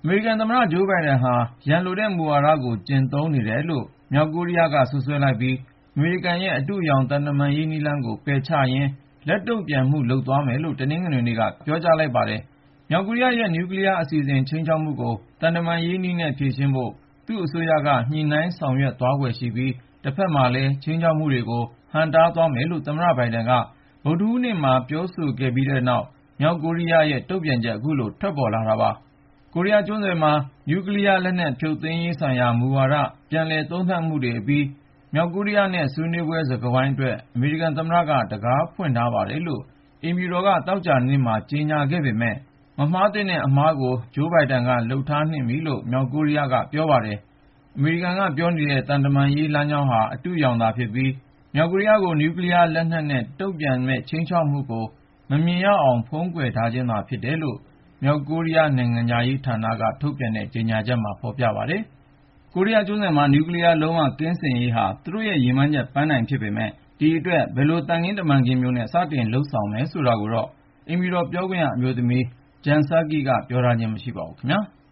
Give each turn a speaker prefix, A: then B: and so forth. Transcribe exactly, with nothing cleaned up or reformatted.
A: အမေရိကန်သမ္မတဂျိုးဘိုင်ဒန်ဟာရန်လိုတဲ့မူဝါဒကိုကျင့်သုံးနေတယ်လို့မြောက်ကိုရီးယားကစွပ်စွဲလိုက်ပြီးအမေရိကန်ရဲ့အတုအယောင်သံတမန်ရေးနည်းလမ်းကိုပယ်ချရင်းလက်တုံ့ပြန်မှုလုပ်သွားမယ်လို့တနင်္ဂနွေနေ့ကပြောကြားလိုက်ပါတယ်။မြောက်ကိုရီးယားရဲ့နျူကလ িয়ার အစီအစဉ်ခြိမ်းခြောက်မှုကိုသံတမန်ရေးနည်းနဲ့ဖြေရှင်းဖို့သူ့အစိုးရကညှိနှိုင်းဆောင်ရွက်သွားဖွယ်ရှိပြီးတစ်ဖက်မှာလည်းခြိမ်းခြောက်မှုတွေကိုဟန့်တားသွားမယ်လို့သမ္မတဘိုင်ဒန်ကဗုဒ္ဓဟူးနေ့မှာပြောဆိုခဲ့ပြီးတဲ့နောက်မြောက်ကိုရီးယားရဲ့တုံ့ပြန်ချက်အခုလိုထွက်ပေါ်လာတာပါ။ကိုရီးယားကျွန်းဆွယ်မှာနျူကလ িয়ার လက်နက်ဖြုတ်သိမ်းရေးဆိုင်ရာမူဝါဒပြန်လည်သုံးသပ်မှုတွေအပြီးမြောက်ကိုရီးယားနဲ့ဆွေးနွေးပွဲစကားဝိုင်းအတွက်အမေရိကန်သမ္မတကတကားဖွင့်ထားပါတယ်လို့အိမ်ဖြူတော်ကသောကြာနေ့မှာကြေညာခဲ့ပေမဲ့မမှားသင့်တဲ့အမှားကိုဂျိုးဘိုင်ဒန်ကလုပ်ထားနှင့်ပြီလို့မြောက်ကိုရီးယားကပြောပါတယ်။အမေရိကန်ကပြောနေတဲ့သံတမန်ရေးလမ်းကြောင်းဟာအတုအယောင်သာဖြစ်ပြီးမြောက်ကိုရီးယားကိုနျူကလ িয়ার လက်နက်နဲ့တုံ့ပြန်မယ့်ခြိမ်းခြောက်မှုကိုမမြင်ရအောင်ဖုံးကွယ်ထားခြင်းသာဖြစ်တယ်လို့မြောက်ကိုရီးယားနိုင်ငံခြားရေးဌာနကထုတ်ပြန်တဲ့ကြေညာချက်မှာဖော်ပြပါတယ်။ကိုရီးယားကျွန်းဆွယ်မှာနျူကလ িয়ার လုံးဝကင်းစင်ရေးဟာသူတို့ရဲ့ရည်မှန်းချက်ပန်းတိုင်ဖြစ်ပေမဲ့ဒီအတွက်ဘယ်လိုသံခင်းတမန်ခင်းမျိုးနဲ့စတင်လုပ်ဆောင်မယ်ဆိုတာကိုတော့အိမ်ဖြူတော်ပြောခွင့်ရအမျိုးသမီး Jen Psaki ကပြောထားခြင်းမရှိပါဘူးခင်ဗျာ။